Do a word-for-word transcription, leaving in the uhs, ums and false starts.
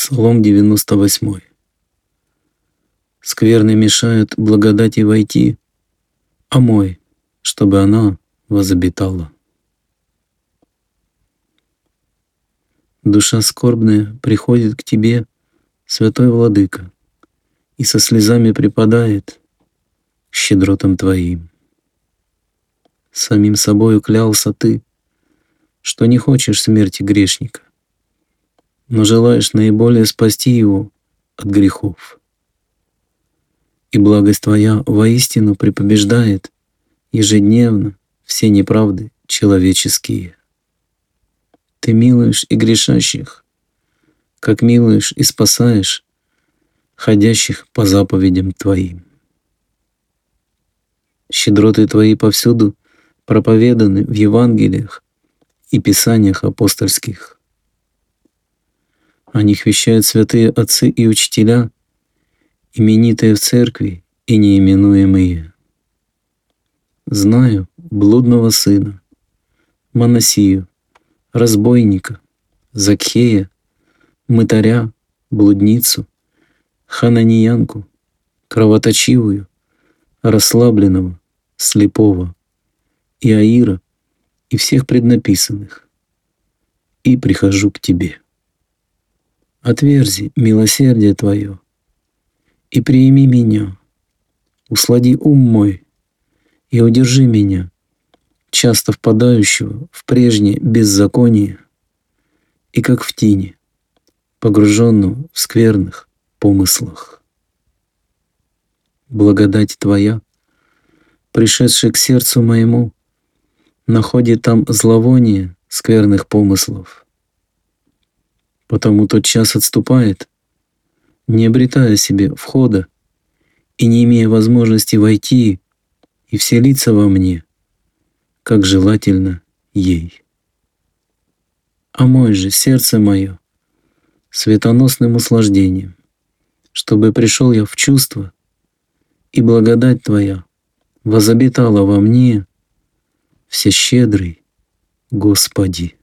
Псалом девяносто восемь. Скверны мешают благодати войти, омой, чтобы она возобитала. Душа скорбная приходит к тебе, святой владыка, и со слезами припадает к щедротам твоим. Самим собою клялся ты, что не хочешь смерти грешника, но желаешь наиболее спасти его от грехов. И благость твоя воистину препобеждает ежедневно все неправды человеческие. Ты милуешь и грешащих, как милуешь и спасаешь ходящих по заповедям твоим. Щедроты твои повсюду проповеданы в Евангелиях и Писаниях апостольских. О них вещают святые отцы и учителя, именитые в церкви и неименуемые. Знаю блудного сына, Моносию, разбойника, Закхея, мытаря, блудницу, хананиянку, кровоточивую, расслабленного, слепого, Иаира и всех преднаписанных, и прихожу к тебе. Отверзи милосердие твое и прими меня, услади ум мой и удержи меня, часто впадающего в прежнее беззаконие и как в тени, погруженного в скверных помыслах. Благодать твоя, пришедшая к сердцу моему, находит там зловоние скверных помыслов. Потому тот час отступает, не обретая себе входа и не имея возможности войти и вселиться во мне, как желательно ей. Омой же сердце мое светоносным услаждением, чтобы пришел я в чувство, и благодать твоя возобитала во мне, всещедрый Господи.